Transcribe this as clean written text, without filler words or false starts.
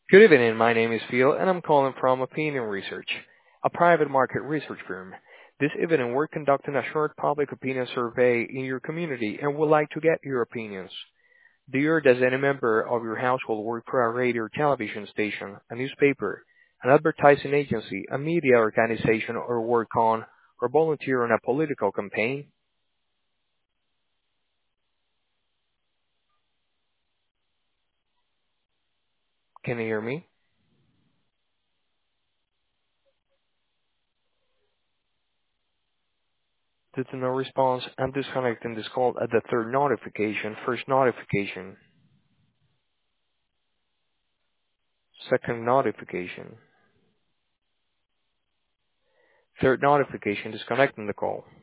Good evening. My name is Phil, and I'm calling from Opinion Research, a private market research firm. This evening, we're conducting a short public opinion survey in your community and would like to get your opinions. Does any member of your household work for a radio or television station, a newspaper, an advertising agency, a media organization, or work on or volunteer on a political campaign? Can you hear me? Due to no response, I'm disconnecting this call at the third notification, first notification, second notification. Third notification disconnecting the call.